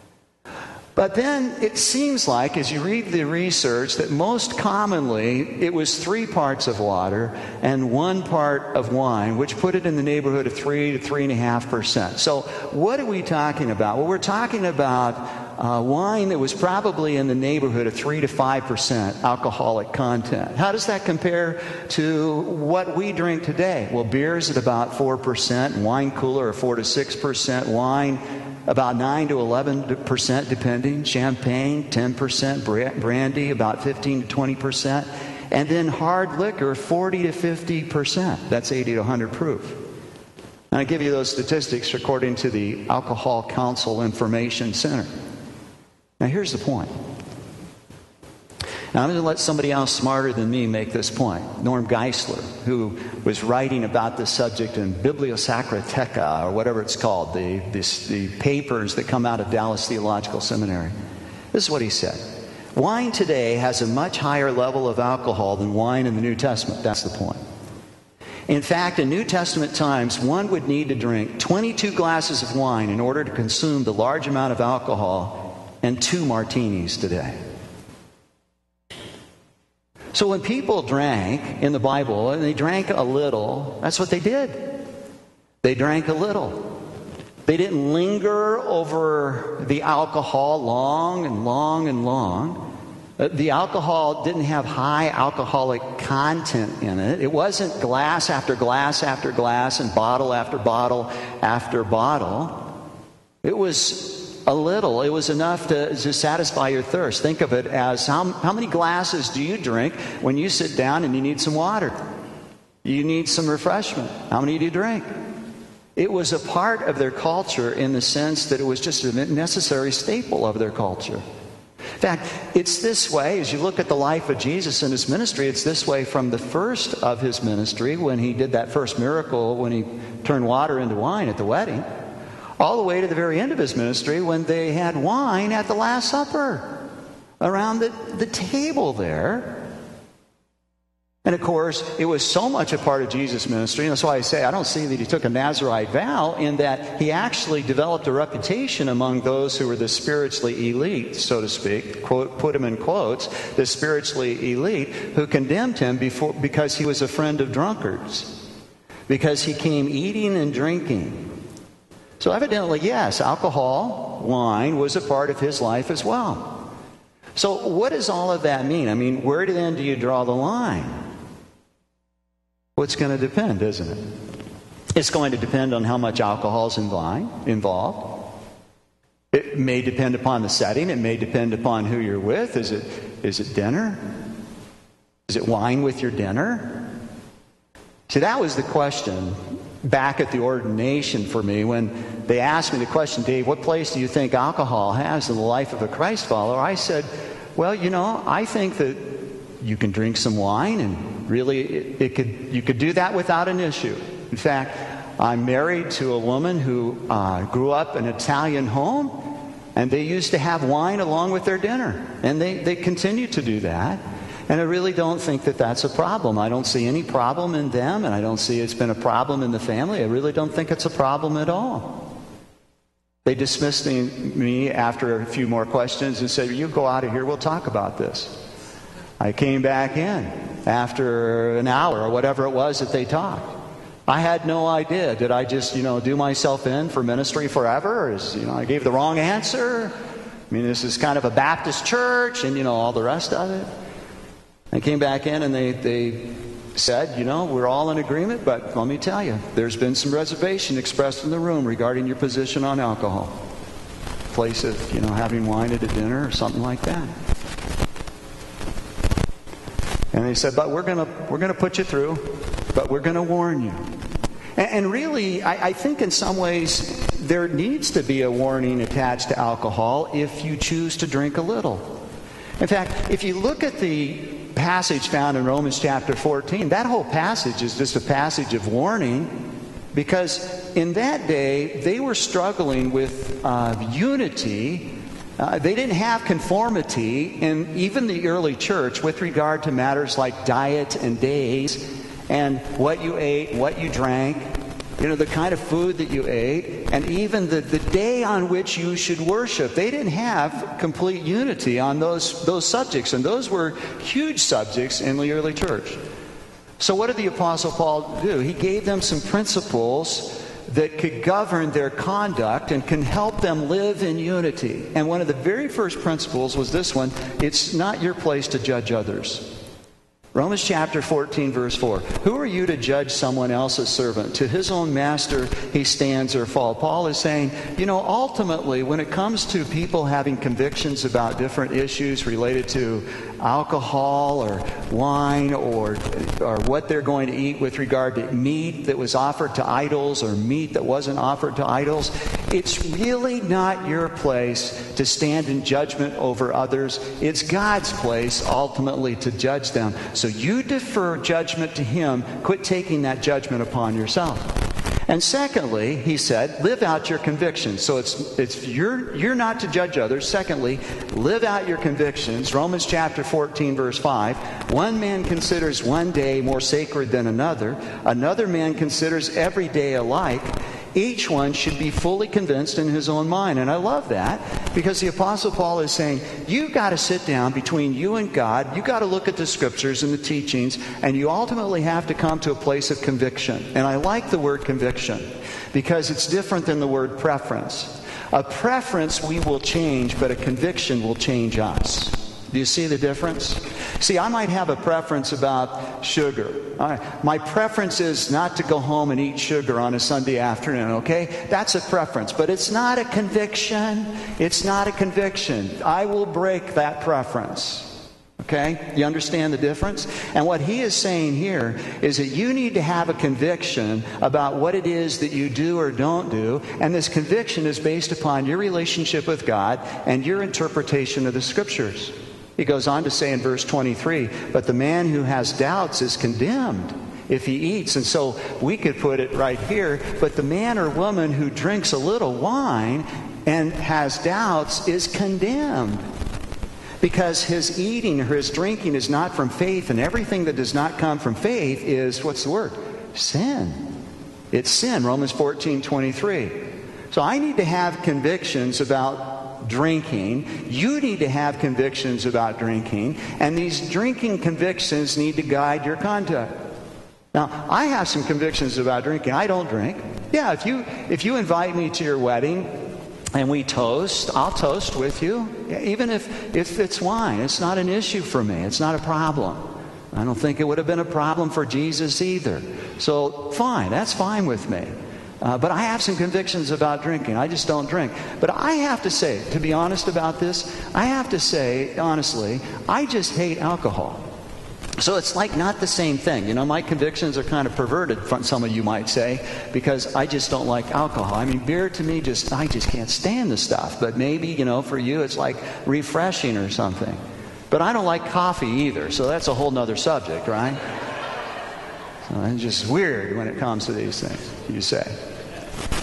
But then it seems like, as you read the research, that most commonly it was three parts of water and one part of wine, which put it in the neighborhood of three to three and a half percent. So what are we talking about? Well, we're talking about uh, wine that was probably in the neighborhood of three to five percent alcoholic content. How does that compare to what we drink today? Well, beer is at about four percent, wine cooler are four to six percent, wine about nine to eleven percent depending, champagne ten percent, brandy about fifteen to twenty percent, and then hard liquor forty to fifty percent. That's eighty to one hundred proof. And I give you those statistics according to the Alcohol Council Information Center. Now here's the point. Now I'm going to let somebody else smarter than me make this point. Norm Geisler, who was writing about this subject in Bibliosacrateca, or whatever it's called, the, this, the papers that come out of Dallas Theological Seminary. This is what he said. Wine today has a much higher level of alcohol than wine in the New Testament. That's the point. In fact, in New Testament times, one would need to drink twenty-two glasses of wine in order to consume the large amount of alcohol and two martinis today. So when people drank in the Bible, and they drank a little, that's what they did. They drank a little. They didn't linger over the alcohol long and long and long. The alcohol didn't have high alcoholic content in it. It wasn't glass after glass after glass and bottle after bottle after bottle. It was a little. It was enough to, to satisfy your thirst. Think of it as how, how many glasses do you drink when you sit down and you need some water? You need some refreshment. How many do you drink? It was a part of their culture in the sense that it was just a necessary staple of their culture. In fact, it's this way, as you look at the life of Jesus and his ministry, it's this way from the first of his ministry, when he did that first miracle, when he turned water into wine at the wedding, all the way to the very end of his ministry when they had wine at the Last Supper around the, the table there. And of course, it was so much a part of Jesus' ministry, and that's why I say I don't see that he took a Nazirite vow, in that he actually developed a reputation among those who were the spiritually elite, so to speak, quote, put him in quotes, the spiritually elite, who condemned him before, because he was a friend of drunkards, because he came eating and drinking. So evidently, yes, alcohol, wine, was a part of his life as well. So what does all of that mean? I mean, where then do you draw the line? Well, it's going to depend, isn't it? It's going to depend on how much alcohol is involved. It may depend upon the setting. It may depend upon who you're with. Is it, is it dinner? Is it wine with your dinner? See, that was the question back at the ordination for me when they asked me the question, Dave, what place do you think alcohol has in the life of a Christ follower? I said, well, you know, I think that you can drink some wine, and really it, it could you could do that without an issue. In fact, I'm married to a woman who uh, grew up in an Italian home, and they used to have wine along with their dinner, and they, they continue to do that. And I really don't think that that's a problem. I don't see any problem in them, and I don't see it's been a problem in the family. I really don't think it's a problem at all. They dismissed me after a few more questions and said, you go out of here, we'll talk about this. I came back in after an hour or whatever it was that they talked. I had no idea. Did I just, you know, do myself in for ministry forever? Or is, you know, I gave the wrong answer? I mean, this is kind of a Baptist church and, you know, all the rest of it. I came back in and they, they said, you know, we're all in agreement, but let me tell you, there's been some reservation expressed in the room regarding your position on alcohol. Place of, you know, having wine at a dinner or something like that. And they said, but we're gonna we're gonna put you through, but we're gonna warn you. And, and really, I, I think in some ways there needs to be a warning attached to alcohol if you choose to drink a little. In fact, if you look at the passage found in Romans chapter fourteen, that whole passage is just a passage of warning, because in that day they were struggling with uh, unity. Uh, they didn't have conformity in even the early church with regard to matters like diet and days and what you ate, what you drank, you know, the kind of food that you ate, and even the, the day on which you should worship. They didn't have complete unity on those, those subjects, and those were huge subjects in the early church. So what did the Apostle Paul do? He gave them some principles that could govern their conduct and can help them live in unity. And one of the very first principles was this one: it's not your place to judge others. Romans chapter fourteen, verse four. Who are you to judge someone else's servant? To his own master he stands or falls. Paul is saying, you know, ultimately, when it comes to people having convictions about different issues related to alcohol or wine or or what they're going to eat with regard to meat that was offered to idols or meat that wasn't offered to idols, it's really not your place to stand in judgment over others. It's God's place ultimately to judge them. So you defer judgment to Him. Quit taking that judgment upon yourself. And secondly, he said, live out your convictions. So it's it's you're you're not to judge others. Secondly, live out your convictions. Romans chapter fourteen, verse five. One man considers one day more sacred than another. Another man considers every day alike. Each one should be fully convinced in his own mind. And I love that, because the Apostle Paul is saying, you've got to sit down between you and God. You've got to look at the scriptures and the teachings, and you ultimately have to come to a place of conviction. And I like the word conviction because it's different than the word preference. A preference we will change, but a conviction will change us. Do you see the difference? See, I might have a preference about sugar. My preference is not to go home and eat sugar on a Sunday afternoon, okay? That's a preference, but it's not a conviction. It's not a conviction. I will break that preference. Okay? You understand the difference? And what he is saying here is that you need to have a conviction about what it is that you do or don't do, and this conviction is based upon your relationship with God and your interpretation of the scriptures. He goes on to say in verse twenty-three, but the man who has doubts is condemned if he eats. And so we could put it right here, but the man or woman who drinks a little wine and has doubts is condemned, because his eating or his drinking is not from faith, and everything that does not come from faith is, what's the word? Sin. It's sin, Romans fourteen twenty-three. So I need to have convictions about drinking. You need to have convictions about drinking, and these drinking convictions need to guide your conduct. Now, I have some convictions about drinking. I don't drink. Yeah, if you if you invite me to your wedding and we toast, I'll toast with you, even if, if it's wine. It's not an issue for me. It's not a problem. I don't think it would have been a problem for Jesus either. So, fine. That's fine with me. Uh, but I have some convictions about drinking. I just don't drink. But I have to say, to be honest about this, I have to say, honestly, I just hate alcohol. So it's like not the same thing. You know, my convictions are kind of perverted, some of you might say, because I just don't like alcohol. I mean, beer to me, just I just can't stand the stuff. But maybe, you know, for you it's like refreshing or something. But I don't like coffee either, so that's a whole nother subject, right? So it's just weird when it comes to these things, you say.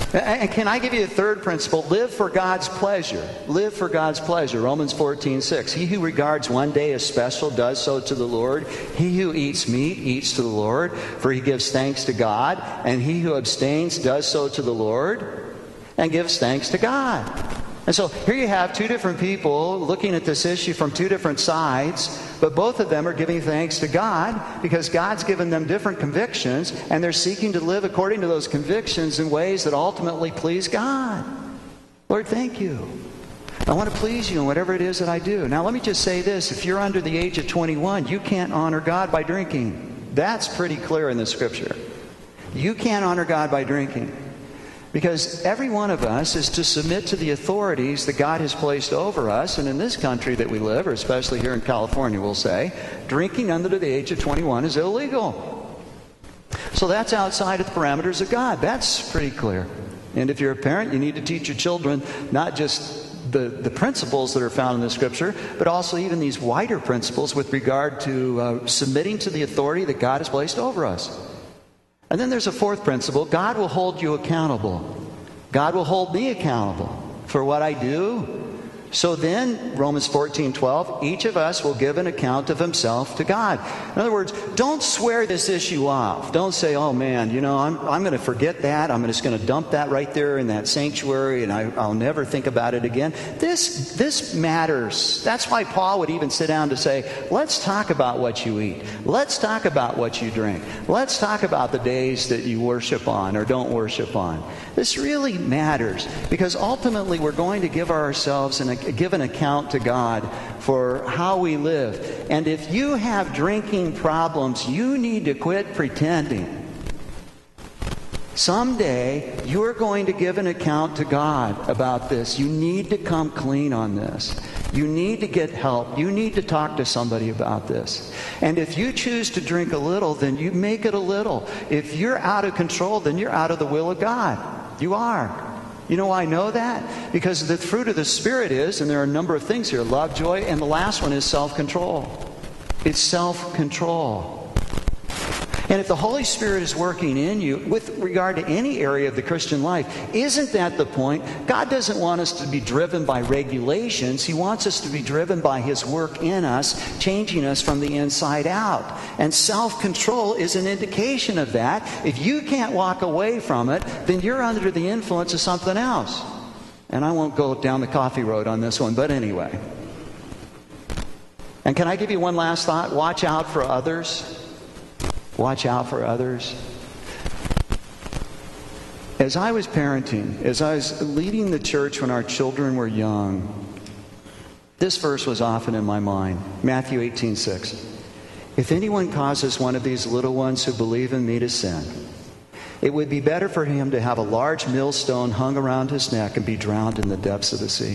And can I give you a third principle? Live for God's pleasure. Live for God's pleasure. Romans fourteen six. He who regards one day as special does so to the Lord. He who eats meat eats to the Lord, for he gives thanks to God. And he who abstains does so to the Lord and gives thanks to God. And so here you have two different people looking at this issue from two different sides, but both of them are giving thanks to God because God's given them different convictions, and they're seeking to live according to those convictions in ways that ultimately please God. Lord, thank you. I want to please you in whatever it is that I do. Now let me just say this. If you're under the age of twenty-one, you can't honor God by drinking. That's pretty clear in the Scripture. You can't honor God by drinking. Because every one of us is to submit to the authorities that God has placed over us. And in this country that we live, or especially here in California, we'll say, drinking under the age of twenty-one is illegal. So that's outside of the parameters of God. That's pretty clear. And if you're a parent, you need to teach your children not just the, the principles that are found in the Scripture, but also even these wider principles with regard to uh, submitting to the authority that God has placed over us. And then there's a fourth principle. God will hold you accountable. God will hold me accountable for what I do. So then, Romans fourteen twelve, each of us will give an account of himself to God. In other words, don't swear this issue off. Don't say, oh man, you know, I'm, I'm going to forget that. I'm just going to dump that right there in that sanctuary and I, I'll never think about it again. This, this matters. That's why Paul would even sit down to say, let's talk about what you eat. Let's talk about what you drink. Let's talk about the days that you worship on or don't worship on. This really matters because ultimately we're going to give ourselves an give an account to God for how we live. And if you have drinking problems, you need to quit pretending. Someday, you're going to give an account to God about this. You need to come clean on this. You need to get help. You need to talk to somebody about this. And if you choose to drink a little, then you make it a little. If you're out of control, then you're out of the will of God. You are. You know why I know that? Because the fruit of the Spirit is, and there are a number of things here, love, joy, and the last one is self-control. It's self-control. And if the Holy Spirit is working in you with regard to any area of the Christian life, isn't that the point? God doesn't want us to be driven by regulations. He wants us to be driven by His work in us, changing us from the inside out. And self-control is an indication of that. If you can't walk away from it, then you're under the influence of something else. And I won't go down the coffee road on this one, but anyway. And can I give you one last thought? Watch out for others. Watch out for others. As I was parenting, as I was leading the church when our children were young, this verse was often in my mind. Matthew eighteen six. If anyone causes one of these little ones who believe in me to sin, it would be better for him to have a large millstone hung around his neck and be drowned in the depths of the sea.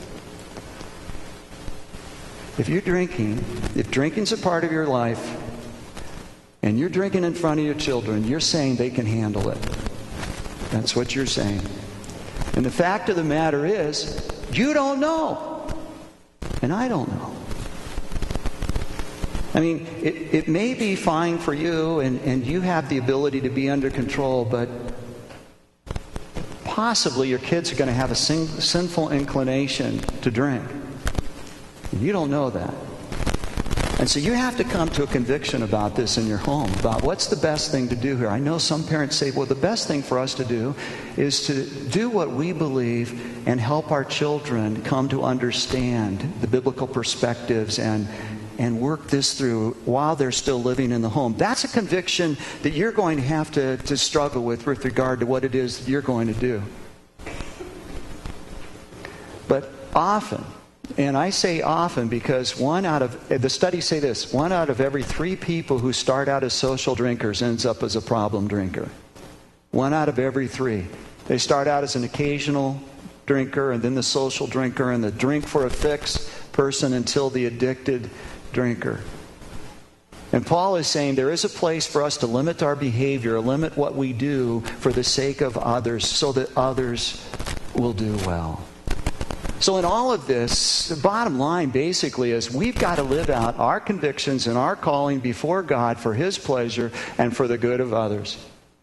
If you're drinking, if drinking's a part of your life, and you're drinking in front of your children, you're saying they can handle it. That's what you're saying. And the fact of the matter is, you don't know. And I don't know. I mean, it, it may be fine for you, and, and you have the ability to be under control, but possibly your kids are going to have a sin, sinful inclination to drink. And you don't know that. And so you have to come to a conviction about this in your home, about what's the best thing to do here. I know some parents say, well, the best thing for us to do is to do what we believe and help our children come to understand the biblical perspectives and, and work this through while they're still living in the home. That's a conviction that you're going to have to, to struggle with with regard to what it is that you're going to do. But often, and I say often because one out of, the studies say this, one out of every three people who start out as social drinkers ends up as a problem drinker. One out of every three. They start out as an occasional drinker and then the social drinker and the drink for a fix person until the addicted drinker. And Paul is saying there is a place for us to limit our behavior, limit what we do for the sake of others so that others will do well. So in all of this, the bottom line basically is we've got to live out our convictions and our calling before God for His pleasure and for the good of others.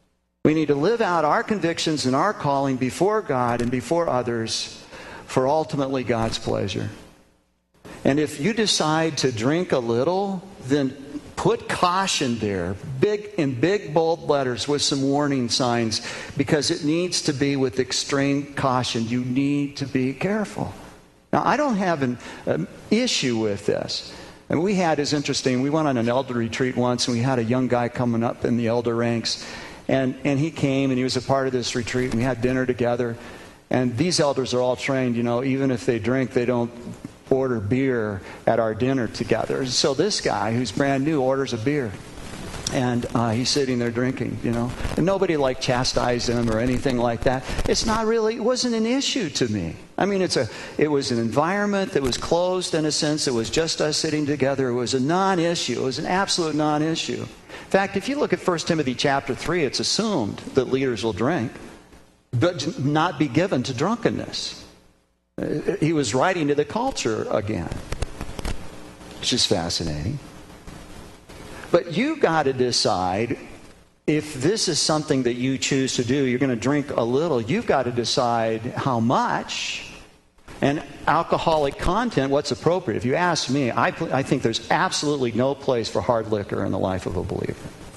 We need to live out our convictions and our calling before God and before others for ultimately God's pleasure. And if you decide to drink a little, then put caution there, big in big bold letters with some warning signs, because it needs to be with extreme caution. You need to be careful. Now, I don't have an um, issue with this. And we had, is interesting, we went on an elder retreat once, and we had a young guy coming up in the elder ranks. And, and he came, and he was a part of this retreat, and we had dinner together. And these elders are all trained, you know, even if they drink, they don't order beer at our dinner together. So this guy, who's brand new, orders a beer. And uh, he's sitting there drinking, you know. And nobody, like, chastised him or anything like that. It's not really, it wasn't an issue to me. I mean, it's a, it was an environment that was closed in a sense. It was just us sitting together. It was a non-issue. It was an absolute non-issue. In fact, if you look at First Timothy chapter three, it's assumed that leaders will drink, but not be given to drunkenness. He was writing to the culture again, which is fascinating. But you got to decide if this is something that you choose to do. You're going to drink a little. You've got to decide how much. And alcoholic content, what's appropriate. If you ask me, I, I think there's absolutely no place for hard liquor in the life of a believer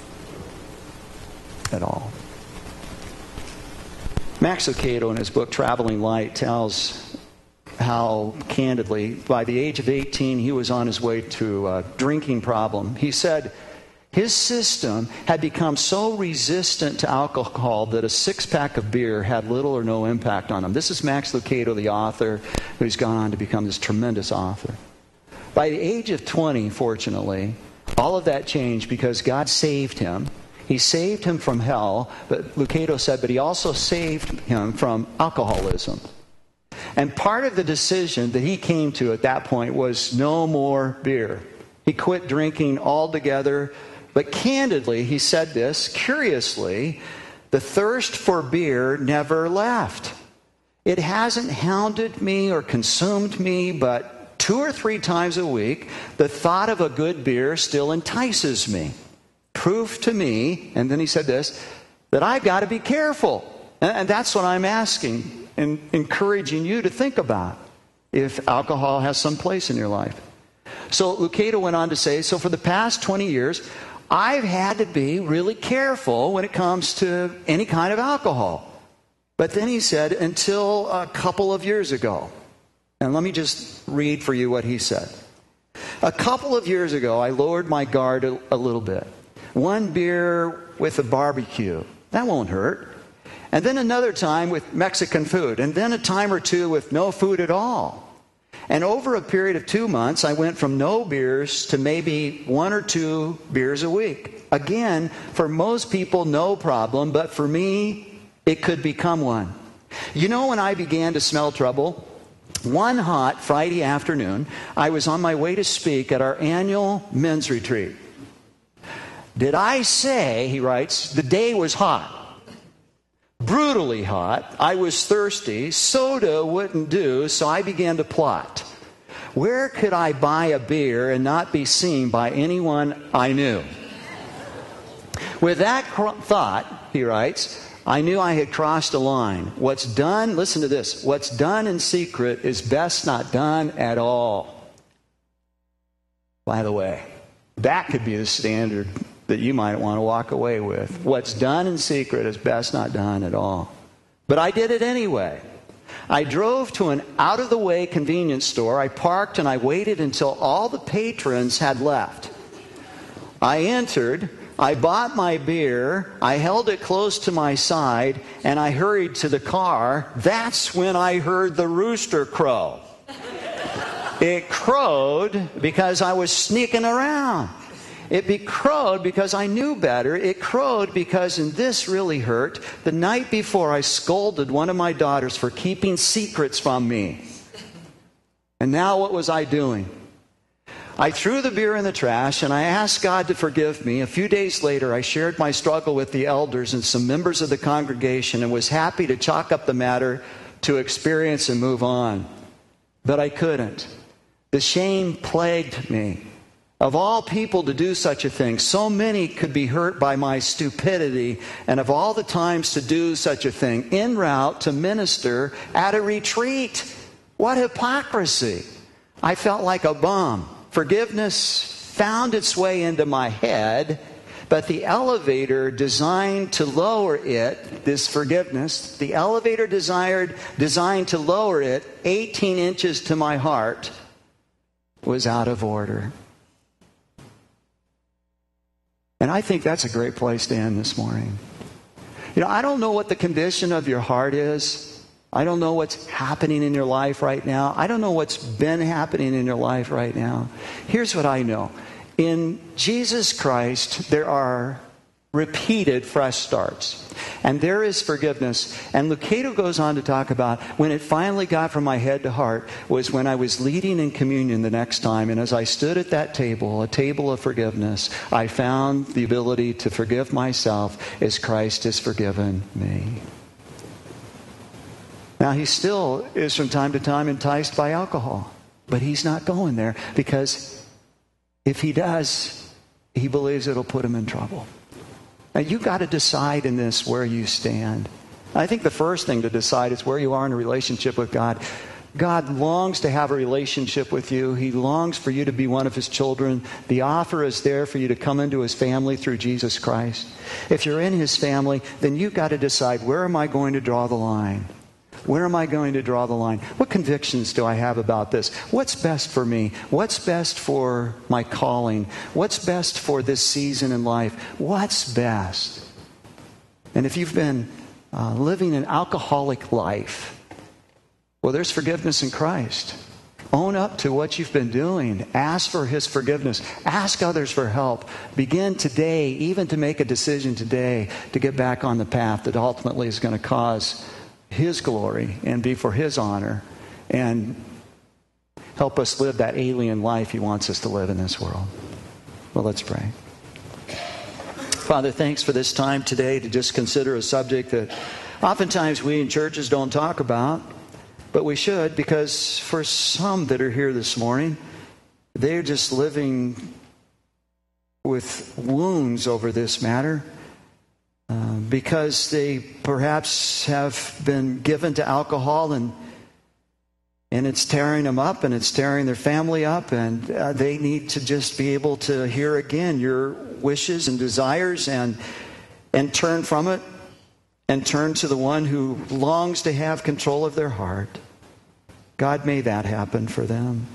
at all. Max Lucado, in his book Traveling Light, tells how candidly, by the age of eighteen, he was on his way to a drinking problem. He said his system had become so resistant to alcohol that a six-pack of beer had little or no impact on him. This is Max Lucado, the author, who's gone on to become this tremendous author. By the age of twenty, fortunately, all of that changed because God saved him. He saved him from hell, but Lucado said, but he also saved him from alcoholism. And part of the decision that he came to at that point was no more beer. He quit drinking altogether. But candidly, he said this, curiously, the thirst for beer never left. It hasn't hounded me or consumed me, but two or three times a week, the thought of a good beer still entices me. Proof to me, and then he said this, that I've got to be careful. And that's what I'm asking and encouraging you to think about if alcohol has some place in your life. So Lucado went on to say, so for the past twenty years, I've had to be really careful when it comes to any kind of alcohol. But then he said, until a couple of years ago. And let me just read for you what he said. A couple of years ago, I lowered my guard a, a little bit. One beer with a barbecue. That won't hurt. And then another time with Mexican food. And then a time or two with no food at all. And over a period of two months, I went from no beers to maybe one or two beers a week. Again, for most people, no problem. But for me, it could become one. You know, when I began to smell trouble, one hot Friday afternoon, I was on my way to speak at our annual men's retreat. Did I say, he writes, the day was hot. Brutally hot. I was thirsty. Soda wouldn't do, so I began to plot. Where could I buy a beer and not be seen by anyone I knew? With that thought, he writes, I knew I had crossed a line. What's done, listen to this, what's done in secret is best not done at all. By the way, that could be the standard that you might want to walk away with. What's done in secret is best not done at all. But I did it anyway. I drove to an out-of-the-way convenience store. I parked and I waited until all the patrons had left. I entered. I bought my beer. I held it close to my side and I hurried to the car. That's when I heard the rooster crow. It crowed because I was sneaking around. It be crowed because I knew better. It crowed because, and this really hurt, the night before I scolded one of my daughters for keeping secrets from me. And now what was I doing? I threw the beer in the trash and I asked God to forgive me. A few days later, I shared my struggle with the elders and some members of the congregation and was happy to chalk up the matter to experience and move on. But I couldn't. The shame plagued me. Of all people to do such a thing, so many could be hurt by my stupidity, and of all the times to do such a thing, en route to minister at a retreat. What hypocrisy! I felt like a bum. Forgiveness found its way into my head, but the elevator designed to lower it, this forgiveness, the elevator desired, designed to lower it eighteen inches to my heart, was out of order. And I think that's a great place to end this morning. You know, I don't know what the condition of your heart is. I don't know what's happening in your life right now. I don't know what's been happening in your life right now. Here's what I know. In Jesus Christ, there are repeated fresh starts. And there is forgiveness. And Lucado goes on to talk about when it finally got from my head to heart was when I was leading in communion the next time. And as I stood at that table, a table of forgiveness, I found the ability to forgive myself as Christ has forgiven me. Now, he still is from time to time enticed by alcohol. But he's not going there because if he does, he believes it'll put him in trouble. Now, you've got to decide in this where you stand. I think the first thing to decide is where you are in a relationship with God. God longs to have a relationship with you. He longs for you to be one of His children. The offer is there for you to come into His family through Jesus Christ. If you're in His family, then you've got to decide, where am I going to draw the line? Where am I going to draw the line? What convictions do I have about this? What's best for me? What's best for my calling? What's best for this season in life? What's best? And if you've been uh, living an alcoholic life, well, there's forgiveness in Christ. Own up to what you've been doing. Ask for His forgiveness. Ask others for help. Begin today, even to make a decision today, to get back on the path that ultimately is going to cause His glory and be for His honor and help us live that alien life He wants us to live in this world. Well, let's pray. Father, thanks for this time today to just consider a subject that oftentimes we in churches don't talk about, but we should, because for some that are here this morning, they're just living with wounds over this matter. Uh, because they perhaps have been given to alcohol and and it's tearing them up and it's tearing their family up, and uh, they need to just be able to hear again your wishes and desires and and turn from it and turn to the one who longs to have control of their heart. God, may that happen for them.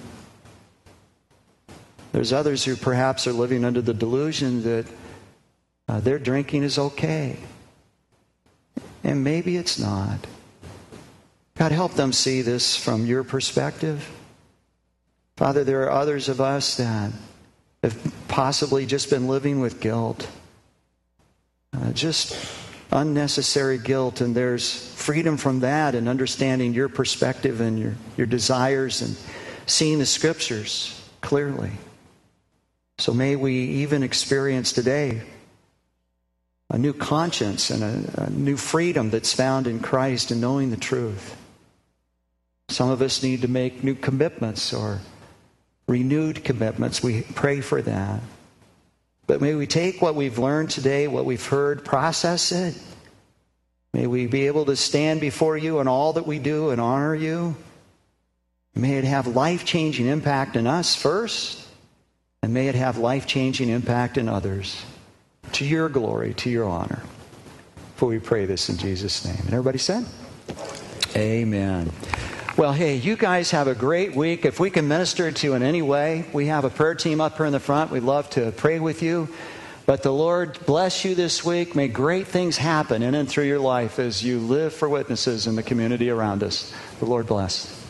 There's others who perhaps are living under the delusion that Uh, their drinking is okay. And maybe it's not. God, help them see this from your perspective. Father, there are others of us that have possibly just been living with guilt. Uh, just unnecessary guilt. And there's freedom from that and understanding your perspective and your, your desires and seeing the Scriptures clearly. So may we even experience today a new conscience and a, a new freedom that's found in Christ and knowing the truth. Some of us need to make new commitments or renewed commitments. We pray for that. But may we take what we've learned today, what we've heard, process it. May we be able to stand before you in all that we do and honor you. May it have life-changing impact in us first, and may it have life-changing impact in others. To your glory, to your honor. For we pray this in Jesus' name. And everybody said? Amen. Well, hey, you guys have a great week. If we can minister to you in any way, we have a prayer team up here in the front. We'd love to pray with you. But the Lord bless you this week. May great things happen in and through your life as you live for witnesses in the community around us. The Lord bless.